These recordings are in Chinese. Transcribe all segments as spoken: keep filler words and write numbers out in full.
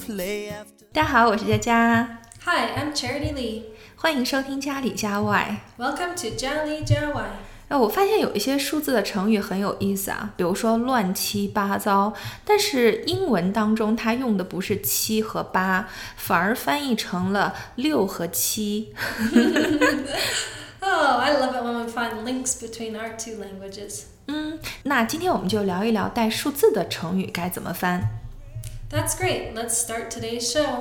大家好，我是佳佳。 Hi, I'm Charity Lee. 欢迎收听家里家外。 Welcome to 家里家外。 我发现有一些数字的成语很有意思啊，比如说乱七八糟，但是英文当中它用的不是七和八，反而翻译成了六和七。 Oh, I love it when we find links between our two languages. 嗯，那今天我们就聊一聊带数字的成语该怎么翻。 That's great. Let's start today's show.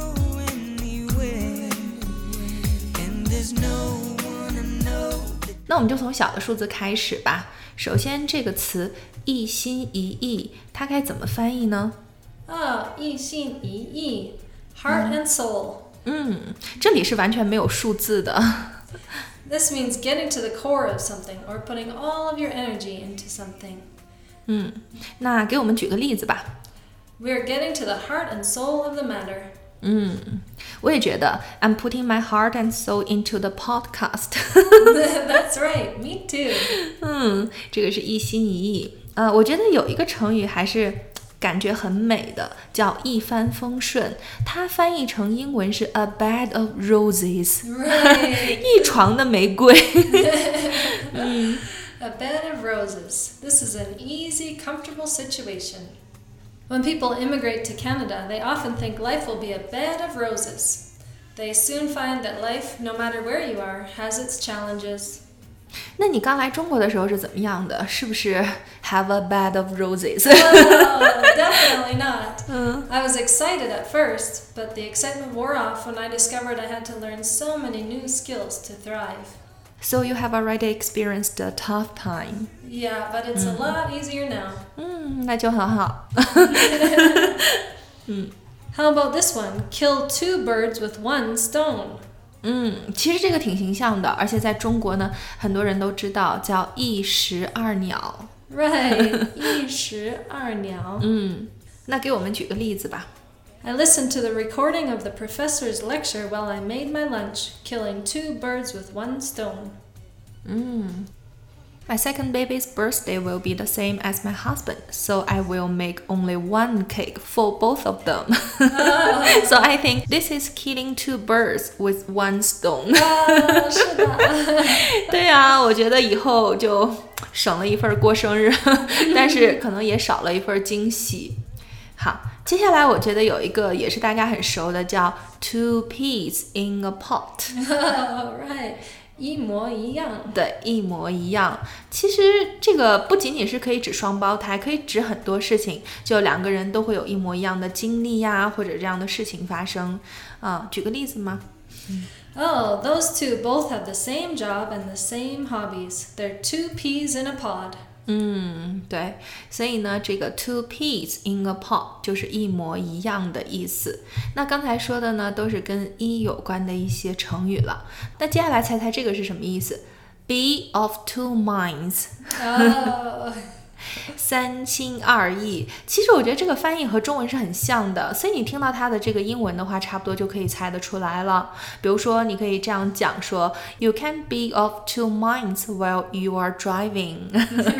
那我们就从小的数字开始吧。首先这个词一心一意，它该怎么翻译呢？ Oh, 一心一意 Heart and soul. 嗯，这里是完全没有数字的。 This means getting to the core of something or putting all of your energy into something. 嗯，那给我们举个例子吧。 We're getting to the heart and soul of the matter. 嗯，我也觉得 I'm putting my heart and soul into the podcast. That's right, me too. 嗯，这个是一心一意。呃，我觉得有一个成语还是感觉很美的，叫一帆风顺。它翻译成英文是 a bed of roses. Right. 一床的玫瑰。 嗯 A bed of roses. This is an easy, comfortable situation. When people immigrate to Canada, they often think life will be a bed of roses. They soon find that life, no matter where you are, has its challenges. 那你刚来中国的时候是怎么样的？是不是 have a bed of roses? Oh, definitely not. 嗯 I was excited at first, but the excitement wore off when I discovered I had to learn so many new skills to thrive. So you have already experienced a tough time. Yeah, but it's a lot easier now. 嗯，那就很好。嗯 How about this one? Kill two birds with one stone. 嗯，其实这个挺形象的，而且在中国呢，很多人都知道叫一石二鸟。 Right, 一石二鸟。 嗯，那给我们举个例子吧。 I listened to the recording of the professor's lecture while I made my lunch, killing two birds with one stone. 嗯 My second baby's birthday will be the same as my husband, so I will make only one cake for both of them. Oh. So I think this is killing two birds with one stone. 啊，是的。 对啊，我觉得以后就省了一份过生日，但是可能也少了一份惊喜。好，接下来我觉得有一个也是大家很熟的，叫 two peas in a pot. Oh, right. 一模一样。 对，一模一样。其实这个不仅仅是可以指双胞胎，可以指很多事情，就两个人都会有一模一样的经历呀，或者这样的事情发生。啊，举个例子吗？ Oh, those two both have the same job and the same hobbies. They're two peas in a pod. 嗯，对，所以呢，这个 two peas in a pod 就是一模一样的意思。那刚才说的呢，都是跟一有关的一些成语了。那接下来猜猜这个是什么意思？ Be of two minds. Oh. 三心二意。其实我觉得这个翻译和中文是很像的，所以你听到它的这个英文的话，差不多就可以猜得出来了。比如说，你可以这样讲说 ，You can be of two minds while you are driving.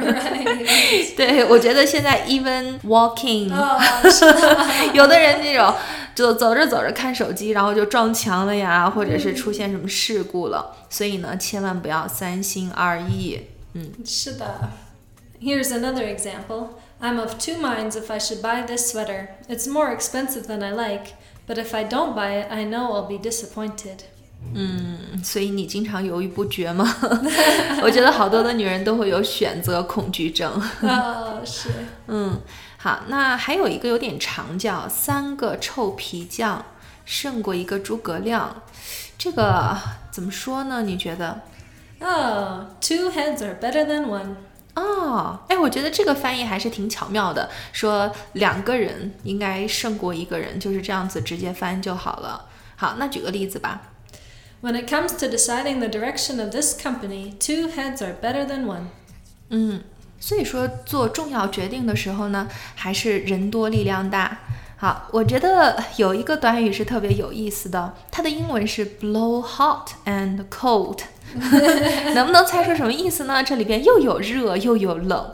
Right. 对，我觉得现在 even walking，、 oh, 是的。 有的人那种就走着走着看手机，然后就撞墙了呀，或者是出现什么事故了。所以呢，千万不要三心二意。嗯， 是的。Here's another example. I'm of two minds if I should buy this sweater. It's more expensive than I like, but if I don't buy it, I know I'll be disappointed. 嗯，所以你经常犹豫不决吗？我觉得好多的女人都会有选择恐惧症。 哦，是。 嗯，好，那还有一个有点长，叫三个臭皮匠胜过一个诸葛亮。这个怎么说呢？你觉得？ Oh, two heads are better than one. 哦，哎，我觉得这个翻译还是挺巧妙的，说两个人应该胜过一个人，就是这样子直接翻就好了。好，那举个例子吧。 When it comes to deciding the direction of this company, two heads are better than one. 嗯，所以说做重要决定的时候呢，还是人多力量大。好，我觉得有一个短语是特别有意思的，它的英文是 blow hot and cold。能不能猜出什么意思呢？这里边又有热又有冷，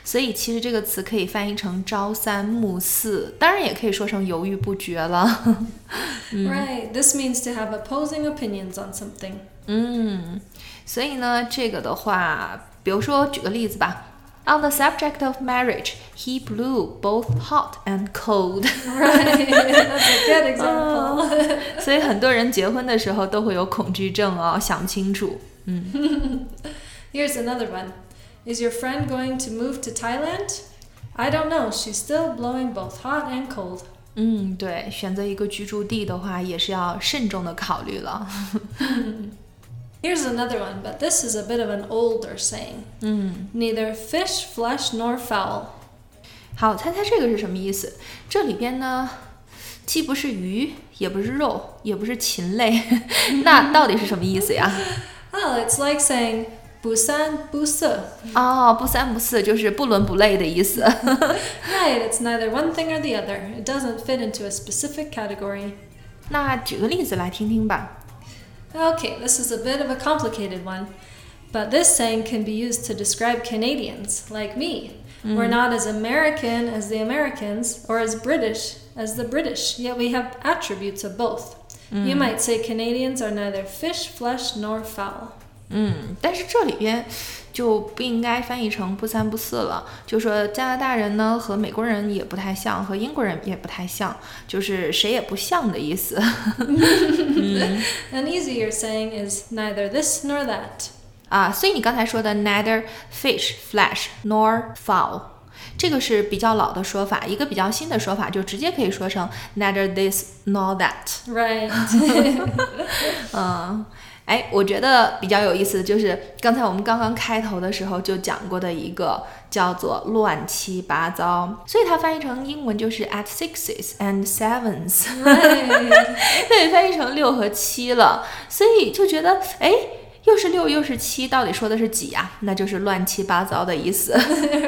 所以其实这个词可以翻译成朝三暮四，当然也可以说成犹豫不决了。 嗯、Right, this means to have opposing opinions on something. 嗯，所以呢，这个的话，比如说举个例子吧。On the subject of marriage, he blew both hot and cold. Right, that's a good example. 所以很多人结婚的时候都会有恐惧症哦，想清楚。嗯。 Here's another one. Is your friend going to move to Thailand? I don't know. She's still blowing both hot and cold. 嗯，对，选择一个居住地的话，也是要慎重的考虑了。 Here's another one, but this is a bit of an older saying. 嗯 Neither fish, flesh, nor fowl. 好，猜猜这个是什么意思？这里边呢，既不是鱼，也不是肉，也不是禽类，那到底是什么意思呀？ Oh, it's like saying 不三不四。 哦，不三不四就是不伦不类的意思。 Right, it's neither one thing or the other. It doesn't fit into a specific category. 那举个例子来听听吧。 Okay, this is a bit of a complicated one, but this saying can be used to describe Canadians, like me. Mm. We're not as American as the Americans or as British as the British, yet we have attributes of both. Mm. You might say Canadians are neither fish, flesh, nor fowl. 嗯，但是这里边就不应该翻译成不三不四了，就说加拿大人呢和美国人也不太像，和英国人也不太像，就是谁也不像的意思。嗯、 An easier saying is neither this nor that. 啊，所以你刚才说的 neither fish, flesh, nor fowl， 这个是比较老的说法，一个比较新的说法就直接可以说成 neither this nor that. Right. 嗯。哎，我觉得比较有意思的就是刚才我们刚刚开头的时候就讲过的一个叫做乱七八糟，所以它翻译成英文就是 at sixes and sevens， 对，翻译成六和七了，所以就觉得哎，又是六又是七，到底说的是几呀？那就是乱七八糟的意思。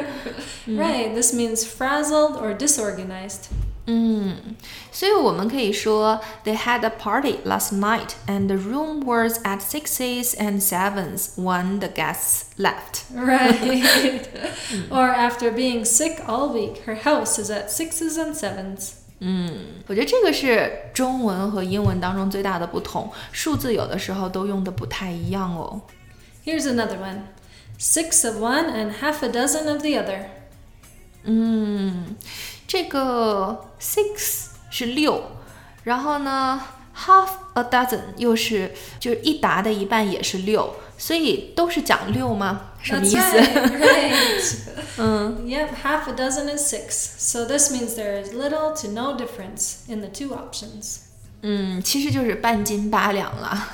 Right, this means frazzled or disorganized. 嗯，所以我们可以說 They had a party last night and the room was at sixes and sevens when the guests left. Right. Or after being sick all week, her house is at sixes and sevens. 嗯，我觉得这个是中文和英文当中最大的不同，数字有的时候都用的不太一样哦。 Here's another one. Six of one and half a dozen of the other. 嗯。这个 six 是六，然后呢 half a dozen 又是就是一沓的一半也是六，所以都是讲六吗？什么意思？ That's right, right. 嗯 Yep, half a dozen is six. So this means there is little to no difference in the two options. 嗯，其实就是半斤八两了。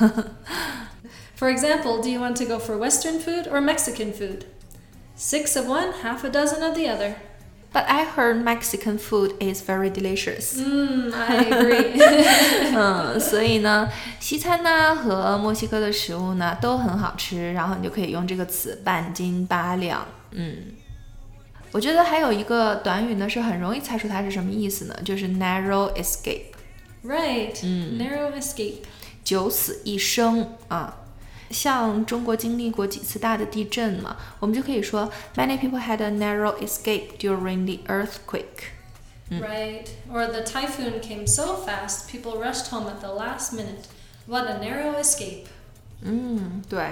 For example, do you want to go for Western food or Mexican food? Six of one, half a dozen of the other.But I heard Mexican food is very delicious. Mm, I agree. 嗯，所以呢，西餐呢和墨西哥的食物呢都很好吃，然后你就可以用这个词半斤八两。嗯，我觉得还有一个短语呢是很容易猜出它是什么意思呢，就是 narrow escape. Right. 嗯 narrow escape. 九死一生啊。像中国经历过几次大的地震嘛，我们就可以说 Many people had a narrow escape during the earthquake. Right. Or the typhoon came so fast, people rushed home at the last minute. What a narrow escape. 嗯，对。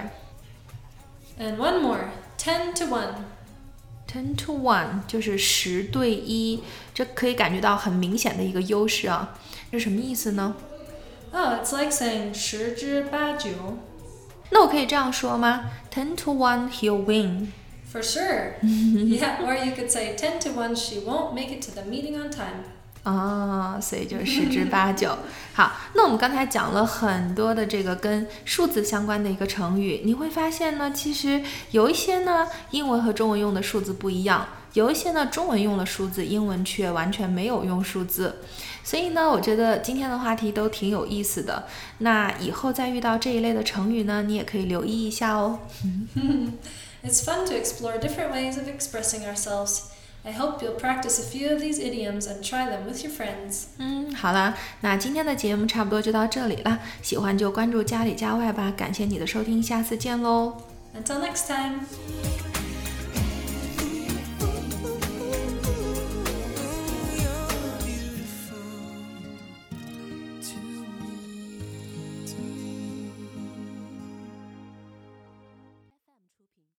And one more. Ten to one. Ten to one 就是十对一，这可以感觉到很明显的一个优势啊。这是什么意思呢？ Oh, it's like saying 十之八九。 那我可以这样说吗 ？Ten to one, he'll win. For sure. Yeah, or you could say ten to one, she won't make it to the meeting on time. 啊、哦，所以就十之八九。好，那我们刚才讲了很多的这个跟数字相关的一个成语，你会发现呢，其实有一些呢，英文和中文用的数字不一样，有一些呢，中文用了数字，英文却完全没有用数字。所以呢，我觉得今天的话题都挺有意思的。那以后再遇到这一类的成语呢，你也可以留意一下哦。 It's fun to explore different ways of expressing ourselves. I hope you'll practice a few of these idioms and try them with your friends. 嗯，好了，那今天的节目差不多就到这里了。喜欢就关注家里家外吧。感谢你的收听，下次见喽。 Until next time.